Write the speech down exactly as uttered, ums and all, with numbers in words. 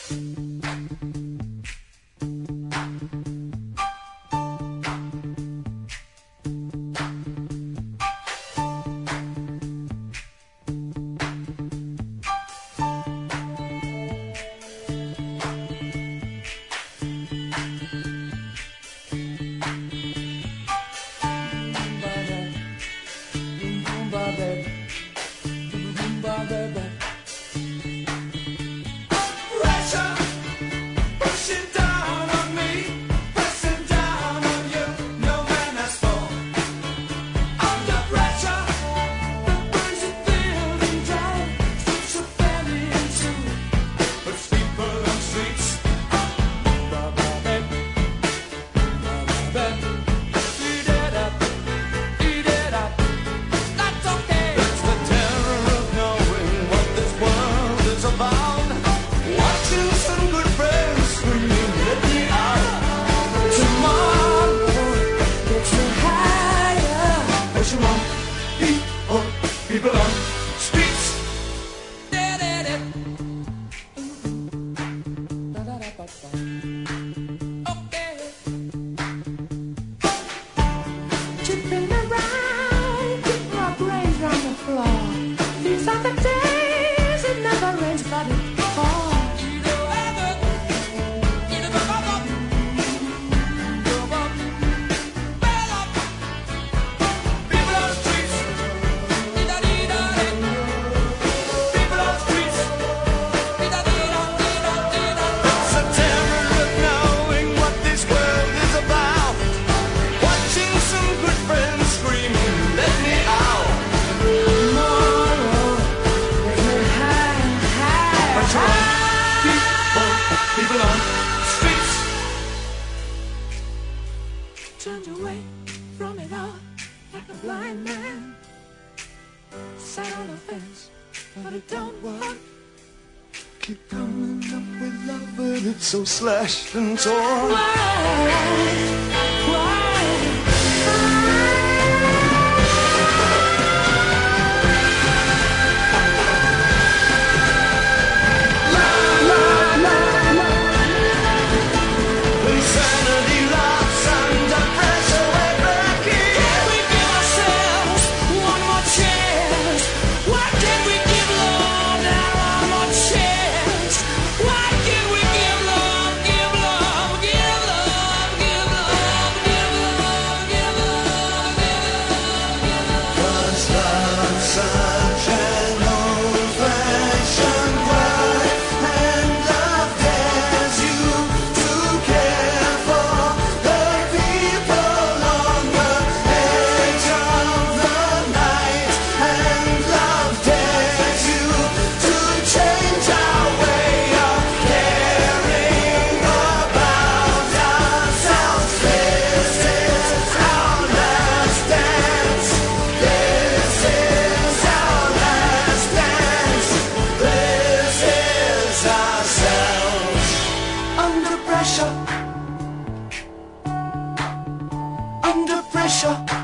People on streets. Okay. Tripping around, keep my brains on the floor. These are the days it never rains, but it falls. People on streets. Turned away from it all like a blind man. Sat on a fence, but it don't work. Keep coming up with love, but it's so slashed and torn. Why? Under pressure.